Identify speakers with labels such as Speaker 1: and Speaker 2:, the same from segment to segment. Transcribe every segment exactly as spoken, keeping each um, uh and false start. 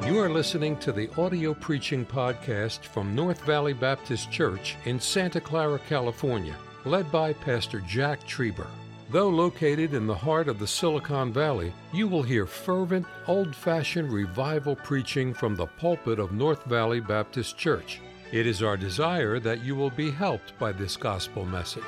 Speaker 1: You are listening to the audio preaching podcast from North Valley Baptist Church in Santa Clara, California, led by Pastor Jack Trieber. Though located in the heart of the Silicon Valley, you will hear fervent, old-fashioned revival preaching from the pulpit of North Valley Baptist Church. It is our desire that you will be helped by this gospel message.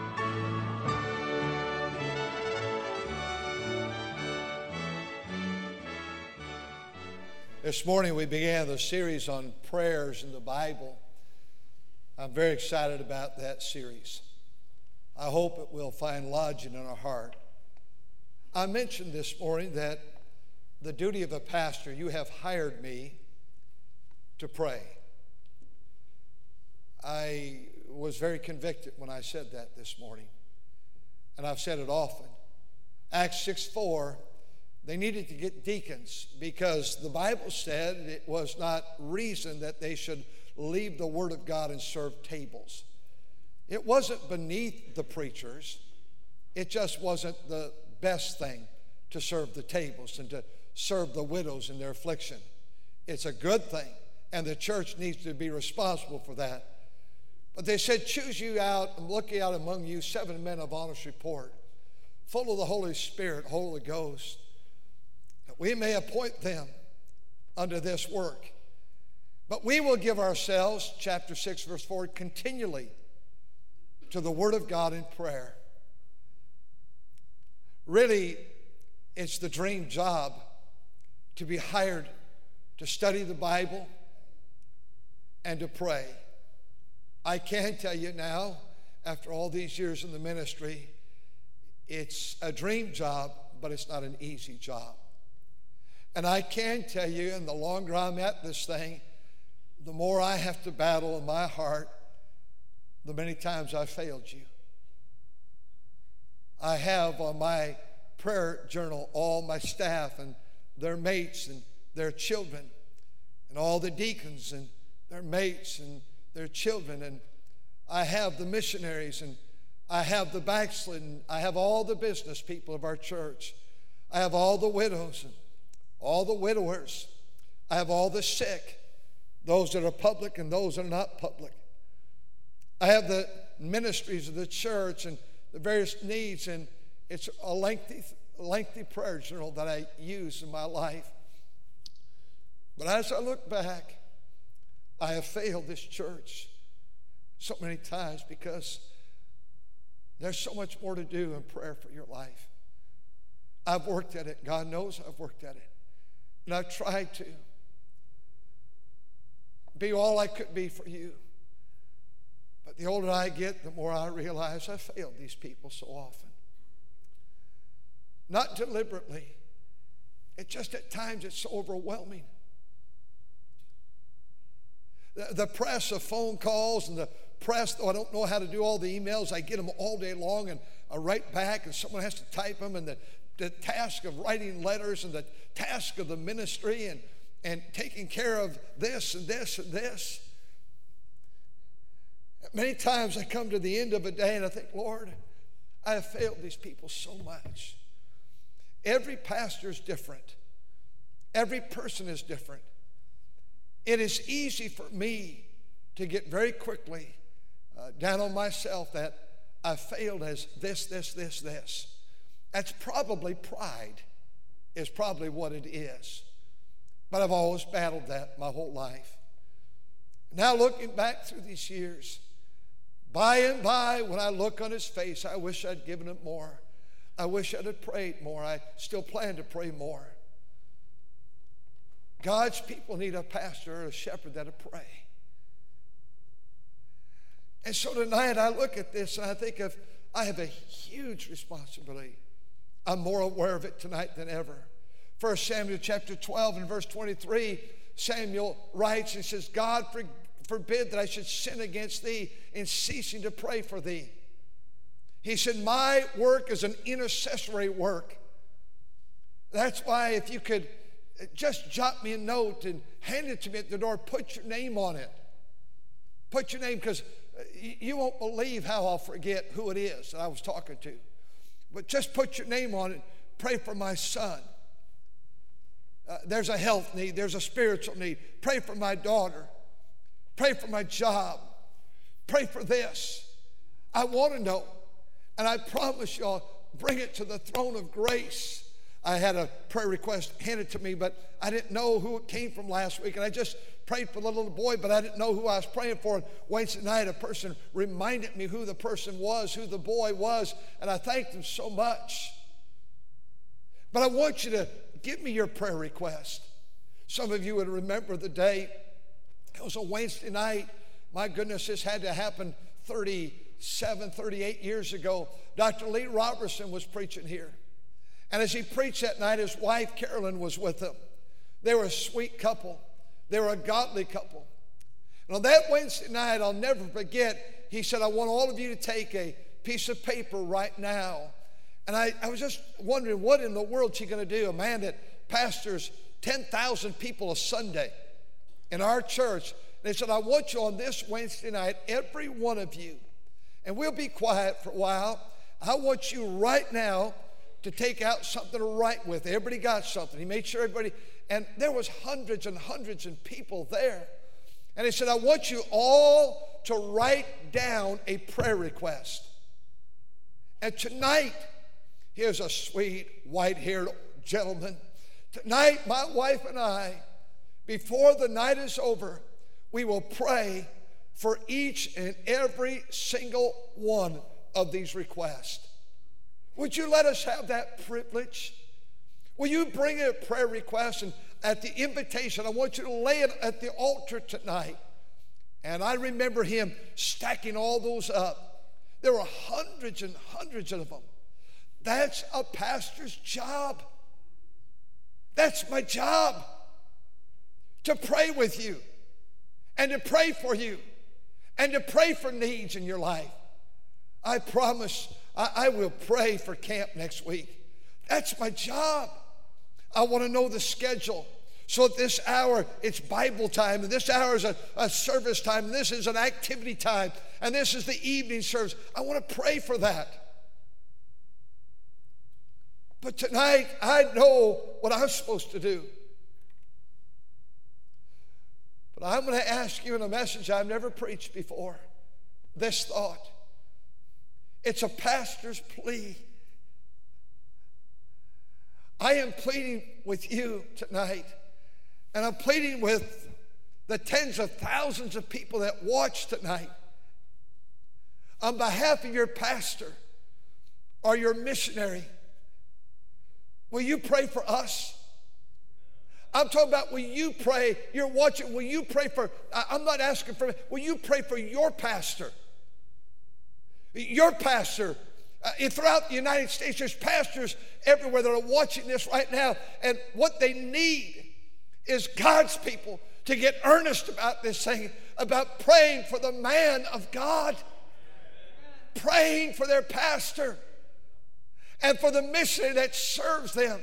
Speaker 2: This morning we began the series on prayers in the Bible. I'm very excited about that series. I hope it will find lodging in our heart. I mentioned this morning that the duty of a pastor, you have hired me to pray. I was very convicted when I said that this morning, and I've said it often. Acts six four, they needed to get deacons because the Bible said it was not reason that they should leave the Word of God and serve tables. It wasn't beneath the preachers. It just wasn't the best thing to serve the tables and to serve the widows in their affliction. It's a good thing, and the church needs to be responsible for that. But they said, choose you out and look out among you seven men of honest report, full of the Holy Spirit, Holy Ghost, that we may appoint them unto this work. But we will give ourselves, chapter six, verse four, continually to the Word of God in prayer. Really, it's the dream job to be hired to study the Bible and to pray. I can tell you now, after all these years in the ministry, it's a dream job, but it's not an easy job. And I can tell you, and the longer I'm at this thing, the more I have to battle in my heart, the many times I failed you. I have on my prayer journal all my staff and their mates and their children, and all the deacons and their mates and their children, and I have the missionaries, and I have the backslidden, I have all the business people of our church, I have all the widows and all the widowers, I have all the sick, those that are public and those that are not public. I have the ministries of the church and the various needs, and it's a lengthy, lengthy prayer journal that I use in my life. But as I look back, I have failed this church so many times because there's so much more to do in prayer for your life. I've worked at it. God knows I've worked at it. And I've tried to be all I could be for you. But the older I get, the more I realize I failed these people so often. Not deliberately. It just at times it's so overwhelming. The, the press of phone calls and the press, though I don't know how to do all the emails, I get them all day long and I write back and someone has to type them, and the, the task of writing letters and the task of the ministry and, and taking care of this and this and this. Many times I come to the end of a day and I think, Lord, I have failed these people so much. Every pastor is different. Every person is different. It is easy for me to get very quickly uh, down on myself that I failed as this, this, this, this. That's probably pride, is probably what it is. But I've always battled that my whole life. Now looking back through these years, by and by, when I look on his face, I wish I'd given it more. I wish I'd have prayed more. I still plan to pray more. God's people need a pastor or a shepherd that'll pray. And so tonight I look at this and I think of, I have a huge responsibility. I'm more aware of it tonight than ever. First Samuel chapter twelve and verse twenty-three, Samuel writes and says, God for, forbid that I should sin against thee in ceasing to pray for thee. He said, my work is an intercessory work. That's why if you could just jot me a note and hand it to me at the door, put your name on it. Put your name, because you won't believe how I'll forget who it is that I was talking to. But just put your name on it. Pray for my son. Uh, there's a health need. There's a spiritual need. Pray for my daughter. Pray for my job. Pray for this. I want to know. And I promise y'all, bring it to the throne of grace. I had a prayer request handed to me, but I didn't know who it came from last week. And I just prayed for the little boy, but I didn't know who I was praying for. And Wednesday night, a person reminded me who the person was, who the boy was. And I thanked them so much. But I want you to give me your prayer request. Some of you would remember the day. It was a Wednesday night. My goodness, this had to happen thirty-seven, thirty-eight years ago. Doctor Lee Robertson was preaching here. And as he preached that night, his wife, Carolyn, was with him. They were a sweet couple. They were a godly couple. And on that Wednesday night, I'll never forget, he said, I want all of you to take a piece of paper right now. And I, I was just wondering, what in the world is he going to do? A man that pastors ten thousand people a Sunday in our church. And he said, I want you on this Wednesday night, every one of you, and we'll be quiet for a while. I want you right now to take out something to write with. Everybody got something. He made sure everybody, and there was hundreds and hundreds of people there. And he said, I want you all to write down a prayer request. And tonight, here's a sweet white-haired gentleman. Tonight, my wife and I, before the night is over, we will pray for each and every single one of these requests. Would you let us have that privilege? Will you bring a prayer request, and at the invitation, I want you to lay it at the altar tonight. And I remember him stacking all those up. There were hundreds and hundreds of them. That's a pastor's job. That's my job, to pray with you and to pray for you and to pray for needs in your life. I promise I, I will pray for camp next week. That's my job. I want to know the schedule. So at this hour, it's Bible time, and this hour is a, a service time, and this is an activity time, and this is the evening service. I want to pray for that. But tonight, I know what I'm supposed to do. But I'm going to ask you in a message I've never preached before, this thought. It's a pastor's plea. I am pleading with you tonight, and I'm pleading with the tens of thousands of people that watch tonight. On behalf of your pastor or your missionary, will you pray for us? I'm talking about, will you pray? You're watching, will you pray for, I'm not asking for, will you pray for your pastor? Your pastor. Uh, throughout the United States, there's pastors everywhere that are watching this right now, and what they need is God's people to get earnest about this thing, about praying for the man of God, praying for their pastor, and for the missionary that serves them.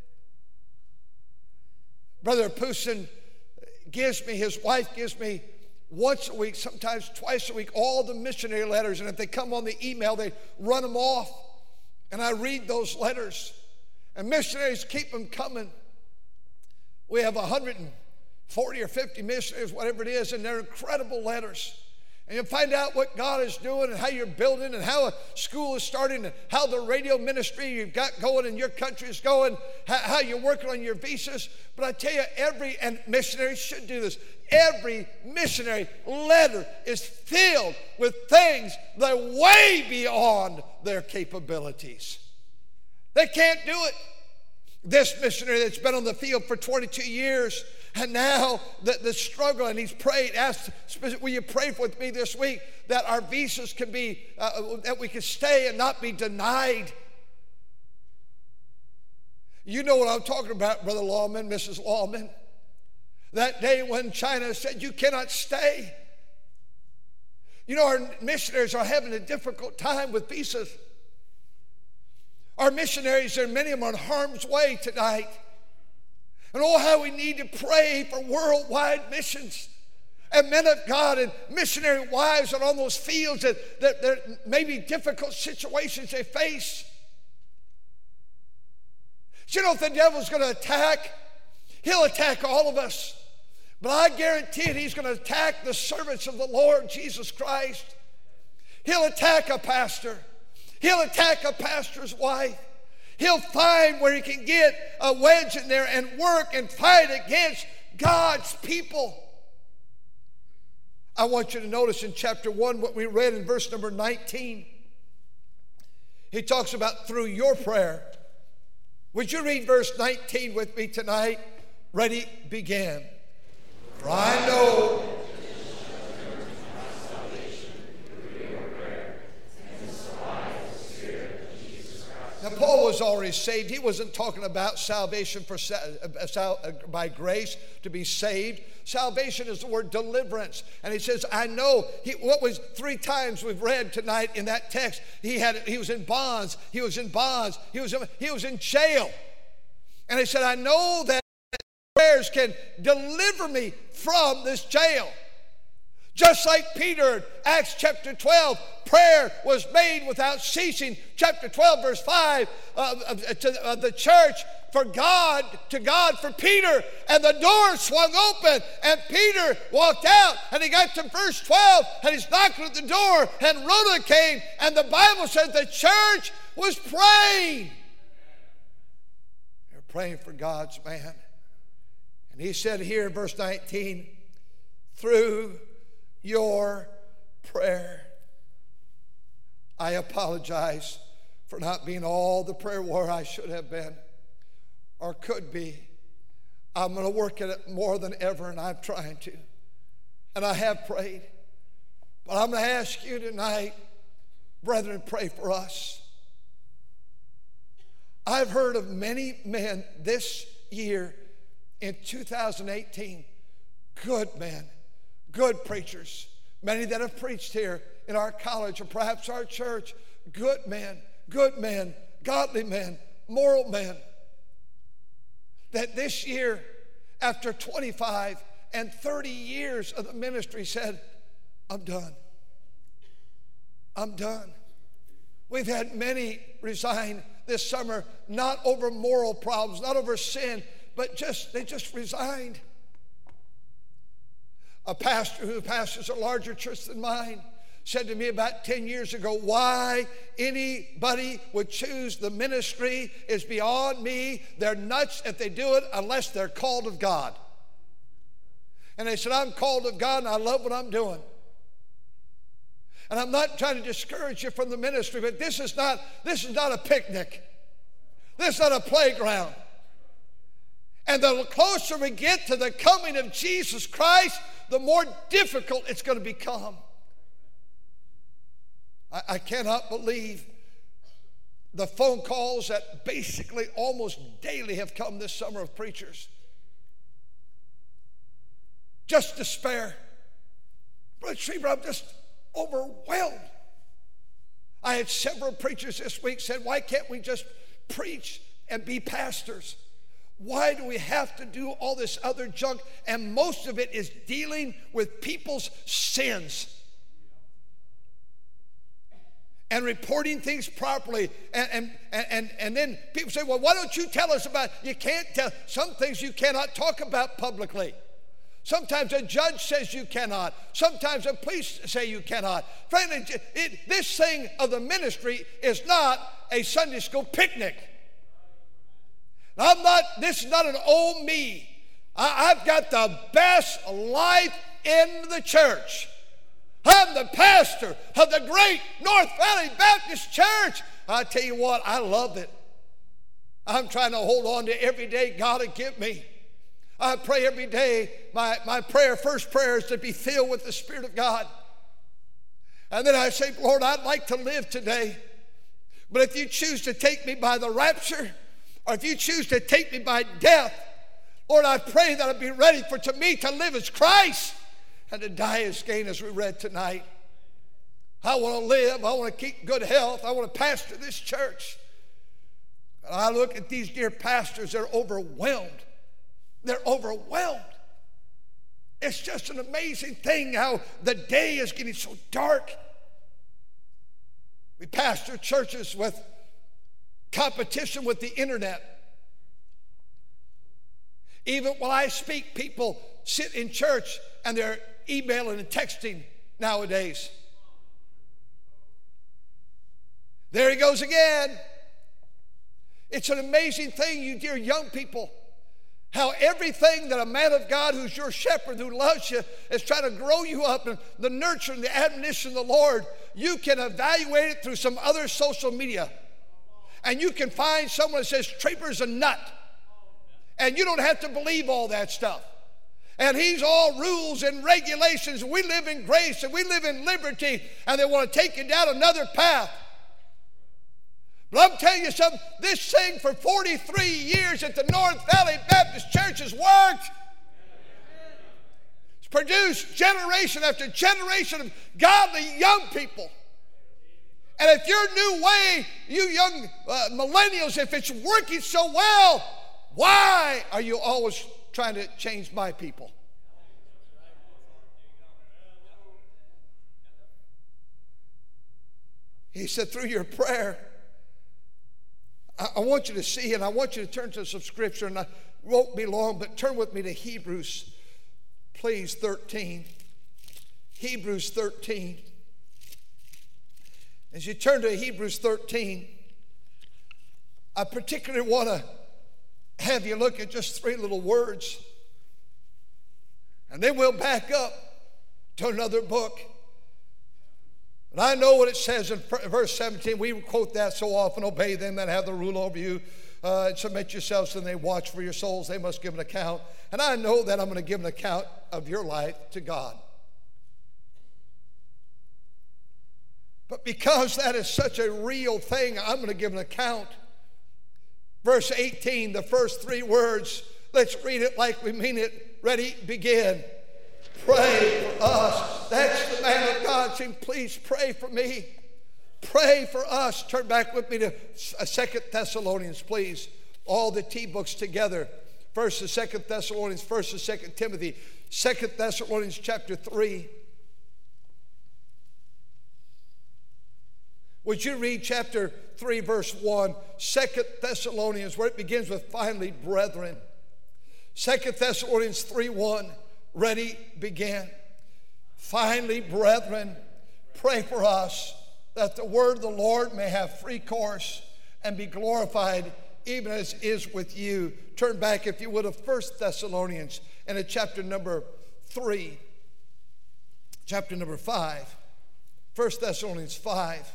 Speaker 2: Brother Poussin gives me, his wife gives me once a week, sometimes twice a week, all the missionary letters. And if they come on the email, they run them off. And I read those letters. And missionaries keep them coming. We have one hundred forty or fifty missionaries, whatever it is, and they're incredible letters. And you'll find out what God is doing and how you're building and how a school is starting and how the radio ministry you've got going in your country is going, how you're working on your visas. But I tell you, every, and missionaries should do this, every missionary letter is filled with things that are way beyond their capabilities. They can't do it. This missionary that's been on the field for twenty-two years, and now the, the struggle, and he's prayed, asked, will you pray with me this week that our visas can be, uh, that we can stay and not be denied. You know what I'm talking about, Brother Lawman, Missus Lawman. That day when China said, you cannot stay. You know, our missionaries are having a difficult time with visas. Our missionaries, and many of them are in harm's way tonight. And oh, how we need to pray for worldwide missions. And men of God and missionary wives are on those fields that, that there may be difficult situations they face. Do you know if the devil's going to attack? He'll attack all of us. But I guarantee it, he's going to attack the servants of the Lord Jesus Christ. He'll attack a pastor. He'll attack a pastor's wife. He'll find where he can get a wedge in there and work and fight against God's people. I want you to notice in chapter one what we read in verse number nineteen. He talks about through your prayer. Would you read verse nineteen with me tonight? Ready, begin. For I know now, Paul was already saved. He wasn't talking about salvation for by grace to be saved. Salvation is the word deliverance. And he says, I know. He, what was three times we've read tonight in that text? He had he was in bonds. He was in bonds. He was in, he was in jail. And he said, I know that prayers can deliver me from this jail. Just like Peter, Acts chapter twelve, prayer was made without ceasing. Chapter twelve, verse five, uh, uh, to uh, the church for God, to God for Peter. And the door swung open, and Peter walked out, and he got to verse twelve, and he's knocking at the door, and Rhoda came, and the Bible says the church was praying. They're praying for God's man. And he said here in verse nineteen, through your prayer. I apologize for not being all the prayer warrior I should have been or could be. I'm going to work at it more than ever, and I'm trying to. And I have prayed. But I'm going to ask you tonight, brethren, pray for us. I've heard of many men this year in two thousand eighteen, good men, good preachers, many that have preached here in our college or perhaps our church, good men, good men, godly men, moral men, that this year, after twenty-five and thirty years of the ministry, said, I'm done. I'm done. We've had many resign this summer, not over moral problems, not over sin, but just they just resigned. A pastor who pastors a larger church than mine said to me about ten years ago, why anybody would choose the ministry is beyond me. They're nuts if they do it unless they're called of God. And they said, I'm called of God and I love what I'm doing. And I'm not trying to discourage you from the ministry, but this is not, this is not a picnic. This is not a playground. And the closer we get to the coming of Jesus Christ, the more difficult it's going to become. I, I cannot believe the phone calls that basically almost daily have come this summer of preachers. Just despair. Brother Schreiber, I'm just overwhelmed. I had several preachers this week said, why can't we just preach and be pastors? Why do we have to do all this other junk? And most of it is dealing with people's sins and reporting things properly. And, and, and, and then people say, well, why don't you tell us about, you can't tell, some things you cannot talk about publicly. Sometimes a judge says you cannot. Sometimes a police say you cannot. Friend, it, it, this thing of the ministry is not a Sunday school picnic. I'm not, this is not an old me. I, I've got the best life in the church. I'm the pastor of the great North Valley Baptist Church. I tell you what, I love it. I'm trying to hold on to every day God will give me. I pray every day. My, my prayer, first prayer is to be filled with the Spirit of God. And then I say, Lord, I'd like to live today. But if you choose to take me by the rapture, or if you choose to take me by death, Lord, I pray that I'd be ready for to me to live as Christ and to die as gain, as we read tonight. I want to live. I want to keep good health. I want to pastor this church. And I look at these dear pastors, they're overwhelmed. They're overwhelmed. It's just an amazing thing how the day is getting so dark. We pastor churches with competition with the internet. Even while I speak, people sit in church and they're emailing and texting nowadays. There he goes again. It's an amazing thing, you dear young people, how everything that a man of God who's your shepherd, who loves you, is trying to grow you up in the nurture and the admonition of the Lord, you can evaluate it through some other social media. And you can find someone that says Trieber's a nut. And you don't have to believe all that stuff. And he's all rules and regulations. We live in grace and we live in liberty, and they want to take you down another path. But I'm telling you something, this thing for forty-three years at the North Valley Baptist Church has worked. It's produced generation after generation of godly young people. And if your new way, you young uh, millennials, if it's working so well, why are you always trying to change my people? He said, through your prayer, I want you to see, and I want you to turn to some scripture, and I won't be long, but turn with me to Hebrews, please, thirteen. Hebrews thirteen. As you turn to Hebrews thirteen, I particularly want to have you look at just three little words, and then we'll back up to another book. And I know what it says in verse seventeen. We quote that so often. Obey them that have the rule over you. Uh, and submit yourselves and they watch for your souls. They must give an account. And I know that I'm going to give an account of your life to God. But because that is such a real thing, I'm going to give an account. Verse eighteen, the first three words. Let's read it like we mean it. Ready? Begin. Pray for us. That's the man of God saying, please pray for me. Pray for us. Turn back with me to Second Thessalonians, please. All the T books together. First and Second Thessalonians, First and Second Timothy. Second Thessalonians chapter three. Would you read chapter three, verse one? Second Thessalonians, where it begins with, finally, brethren. Second Thessalonians three, one. Ready, begin. Finally, brethren, pray for us that the word of the Lord may have free course and be glorified even as is with you. Turn back, if you would, of First Thessalonians and at chapter number three, chapter number five. First Thessalonians five.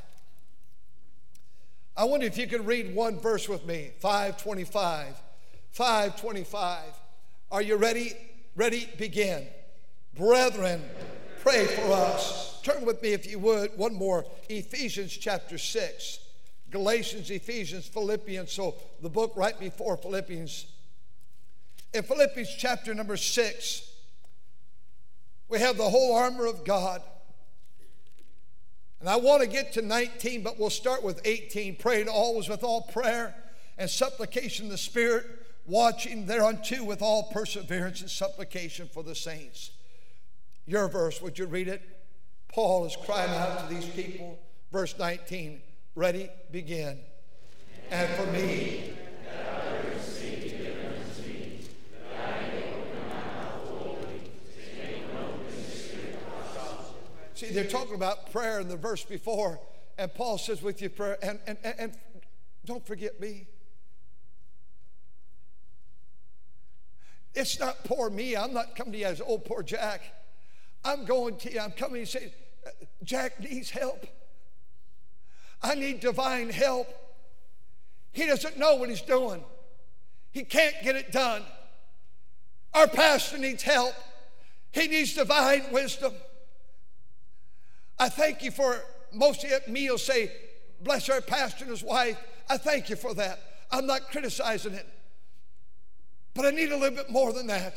Speaker 2: I wonder if you could read one verse with me. five twenty-five. five twenty-five. Are you ready? Ready, begin. Brethren, pray for us. Turn with me, if you would, one more. Ephesians chapter six. Galatians, Ephesians, Philippians. So the book right before Philippians. In Philippians chapter number six, we have the whole armor of God. And I want to get to nineteen, but we'll start with eighteen. Praying always with all prayer and supplication in the Spirit, watching thereunto with all perseverance and supplication for the saints. Your verse, would you read it? Paul is crying out to these people. Verse nineteen, ready, begin. And for me, that I receive given unto me, that I may open my mouth boldly to make known the mystery of the gospel. See, they're talking about prayer in the verse before, and Paul says with your prayer, and, and, and, and don't forget me. It's not poor me. I'm not coming to you as old poor Jack. I'm going to you. I'm coming and saying, Jack needs help. I need divine help. He doesn't know what he's doing. He can't get it done. Our pastor needs help. He needs divine wisdom. I thank you for most of me will say, bless our pastor and his wife. I thank you for that. I'm not criticizing it. But I need a little bit more than that.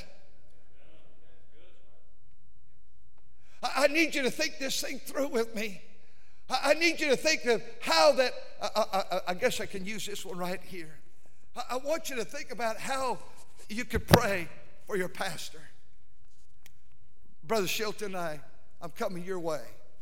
Speaker 2: I need you to think this thing through with me. I need you to think of how that, I, I, I guess I can use this one right here. I want you to think about how you could pray for your pastor. Brother Shilton, I, I'm coming your way.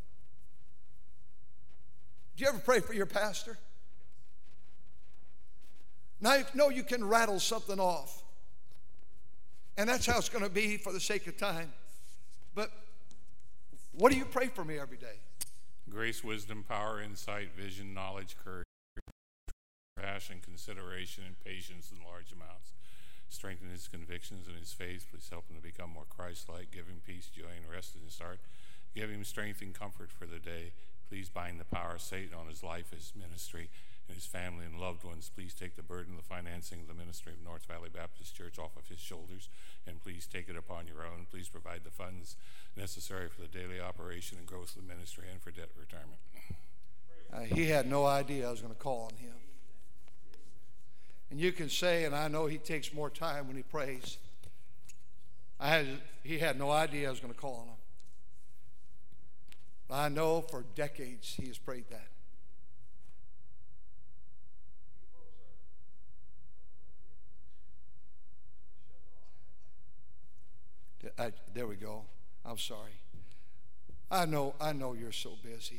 Speaker 2: Do you ever pray for your pastor? Now, I know you can rattle something off. And that's how it's going to be for the sake of time. But what do you pray for me every day?
Speaker 3: Grace, wisdom, power, insight, vision, knowledge, courage, passion, consideration, and patience in large amounts. Strengthen his convictions and his faith. Please help him to become more Christ-like. Give him peace, joy, and rest in his heart. Give him strength and comfort for the day. Please bind the power of Satan on his life, his ministry, and his family and loved ones. Please take the burden of the financing of the ministry of North Valley Baptist Church off of his shoulders, and please take it upon your own. Please provide the funds necessary for the daily operation and growth of the ministry and for debt retirement.
Speaker 2: Uh, he had no idea I was going to call on him. And you can say, and I know he takes more time when he prays. I had, he had no idea I was going to call on him. I know for decades he has prayed that. I, there we go. I'm sorry. I know, I know you're so busy.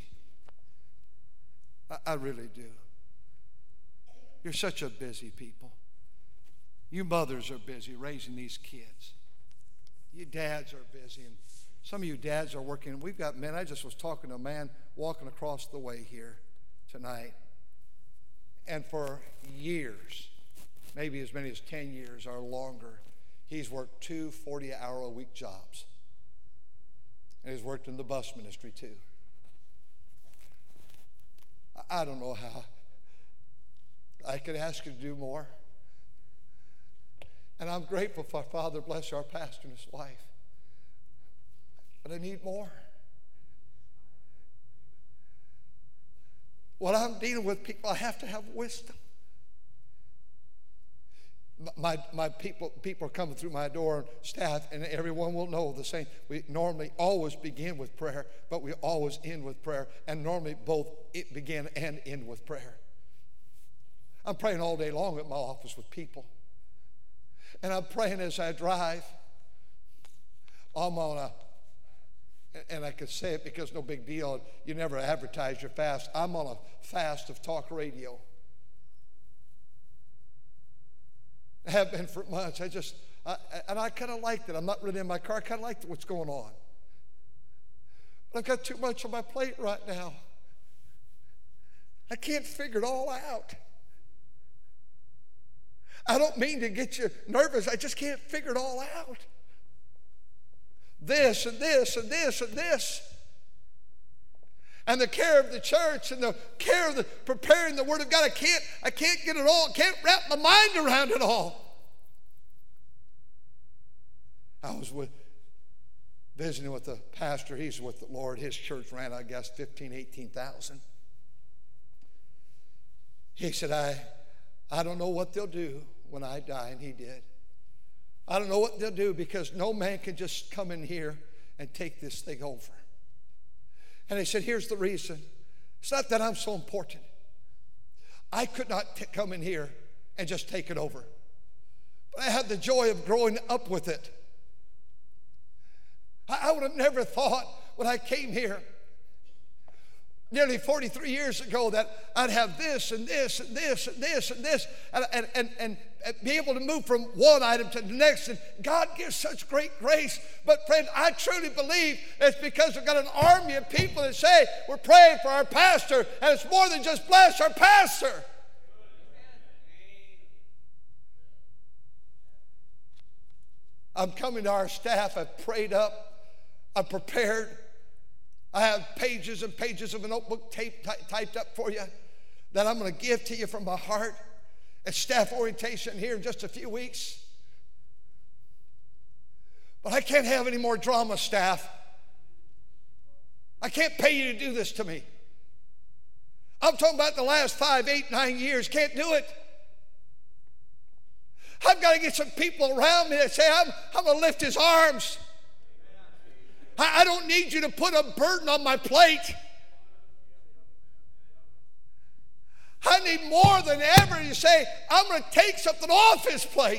Speaker 2: I, I really do. You're such a busy people. You mothers are busy raising these kids. You dads are busy, and some of you dads are working. We've got men. I just was talking to a man walking across the way here tonight, and for years, maybe as many as ten years or longer, he's worked two forty-hour-a-week jobs. And he's worked in the bus ministry too. I don't know how I could ask you to do more. And I'm grateful for Father bless our pastor and his wife. But I need more. When I'm dealing with people, I have to have wisdom. My my people people are coming through my door, staff, and everyone will know the same. We normally always begin with prayer, but we always end with prayer, and normally both it begin and end with prayer. I'm praying all day long at my office with people, and I'm praying as I drive. I'm on a, and I could say it because no big deal. You never advertise your fast. I'm on a fast of talk radio. I have been for months. I just, I, and I kind of liked it. I'm not really in my car. I kind of liked what's going on. But I've got too much on my plate right now. I can't figure it all out. I don't mean to get you nervous. I just can't figure it all out. This and this and this and this. And the care of the church and the care of the preparing the Word of God. I can't, I can't get it all. I can't wrap my mind around it all. I was with, visiting with the pastor. He's with the Lord. His church ran, I guess, fifteen, eighteen thousand. He said, I, I don't know what they'll do when I die, and he did. I don't know what they'll do because no man can just come in here and take this thing over. And he said, here's the reason. It's not that I'm so important. I could not t- come in here and just take it over. But I had the joy of growing up with it. I, I would have never thought when I came here nearly forty-three years ago that I'd have this and this and this and this and this and, and, and, and be able to move from one item to the next. And God gives such great grace. But friend, I truly believe it's because we've got an army of people that say we're praying for our pastor, and it's more than just bless our pastor. I'm coming to our staff. I've prayed up. I've prepared. I have pages and pages of a notebook tape, ty- typed up for you that I'm going to give to you from my heart at staff orientation here in just a few weeks. But I can't have any more drama, staff. I can't pay you to do this to me. I'm talking about the last five, eight, nine years. Can't do it. I've got to get some people around me that say, I'm, I'm going to lift his arms. I, I don't need you to put a burden on my plate. I need more than ever to say, I'm going to take something off his plate.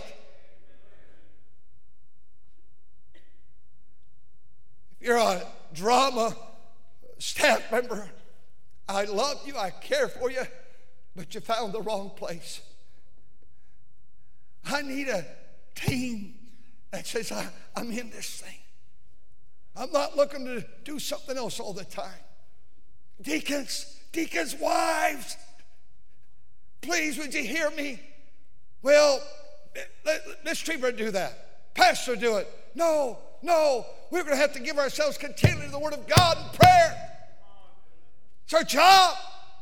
Speaker 2: If you're a drama staff member, I love you, I care for you, but you found the wrong place. I need a team that says, I, I'm in this thing. I'm not looking to do something else all the time. Deacons, deacons' wives, please, would you hear me? Well, let, let, Miss Trieber do that. Pastor do it. No, no, we're going to have to give ourselves continually to the Word of God and prayer. It's our job.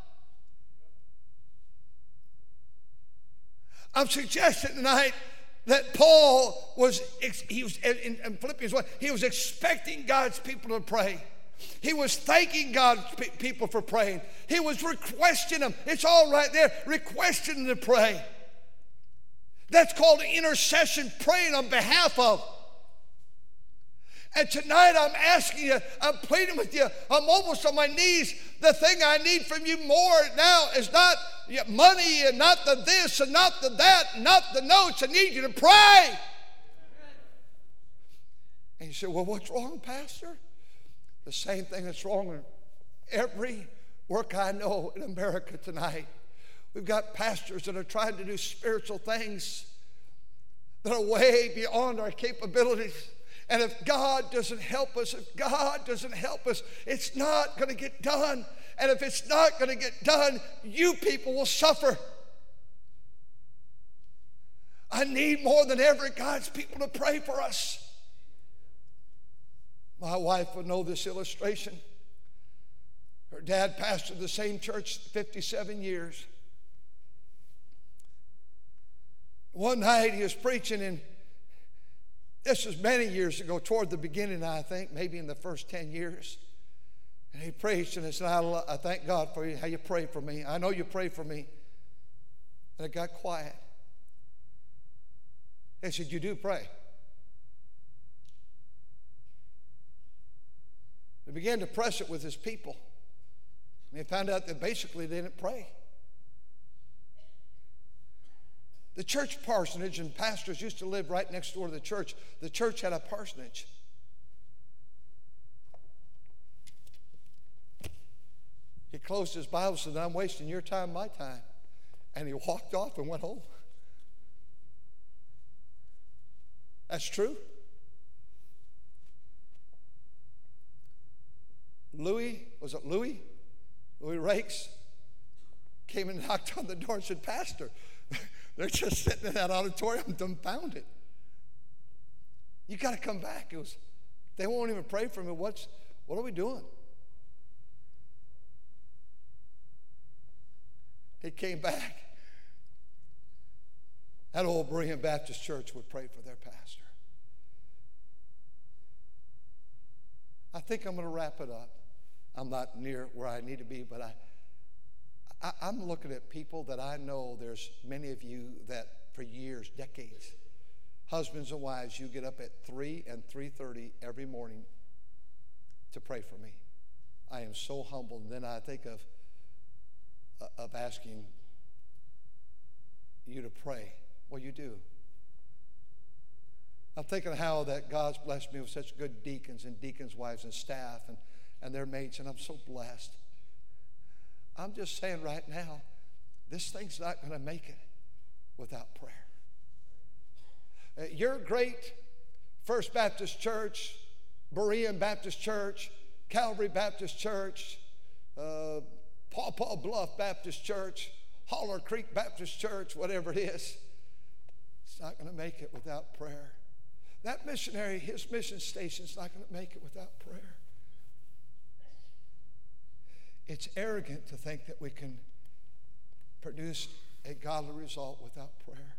Speaker 2: I'm suggesting tonight that Paul was, he was in, in Philippians one, he was expecting God's people to pray. He was thanking God's pe- people for praying. He was requesting them. It's all right there, requesting them to pray. That's called intercession, praying on behalf of. And tonight I'm asking you, I'm pleading with you, I'm almost on my knees. The thing I need from you more now is not money and not the this and not the that, and not the notes. I need you to pray. And you say, well, what's wrong, Pastor? The same thing that's wrong in every work I know in America tonight. We've got pastors that are trying to do spiritual things that are way beyond our capabilities. And if God doesn't help us, if God doesn't help us, it's not going to get done. And if it's not going to get done, you people will suffer. I need more than ever God's people to pray for us. My wife would know this illustration. Her dad pastored the same church fifty-seven years. One night he was preaching, and this was many years ago, toward the beginning, I think, maybe in the first ten years. And he preached, and he said, I, I thank God for you, how you pray for me. I know you pray for me. And it got quiet. He said, you do pray. He began to press it with his people. And he found out that basically they didn't pray. The church parsonage, and pastors used to live right next door to the church. The church had a parsonage. He closed his Bible and said, I'm wasting your time, my time. And he walked off and went home. That's true. Louis, was it Louis? Louis Rakes came and knocked on the door and said, Pastor, they're just sitting in that auditorium dumbfounded. You got to come back. It was, they won't even pray for me. What's, what are we doing? He came back. That old Berean Baptist church would pray for their pastor. I think I'm going to wrap it up. I'm not near where I need to be, but I, I, I'm looking at people that I know. There's many of you that for years, decades, husbands and wives, you get up at three and three thirty every morning to pray for me. I am so humbled. And then I think of of asking you to pray. Well, you do. I'm thinking how that God's blessed me with such good deacons and deacons' wives and staff and, and their mates, and I'm so blessed. I'm just saying right now, this thing's not going to make it without prayer. Uh, your great First Baptist Church, Berean Baptist Church, Calvary Baptist Church, uh, Paw Paw Bluff Baptist Church, Holler Creek Baptist Church, whatever it is, it's not going to make it without prayer. That missionary, his mission station is not going to make it without prayer. It's arrogant to think that we can produce a godly result without prayer.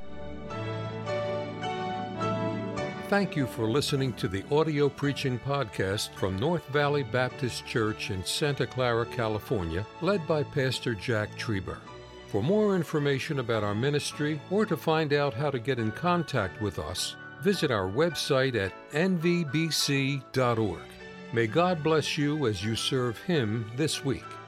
Speaker 1: Thank you for listening to the audio preaching podcast from North Valley Baptist Church in Santa Clara, California, led by Pastor Jack Trieber. For more information about our ministry or to find out how to get in contact with us, visit our website at n v b c dot org. May God bless you as you serve Him this week.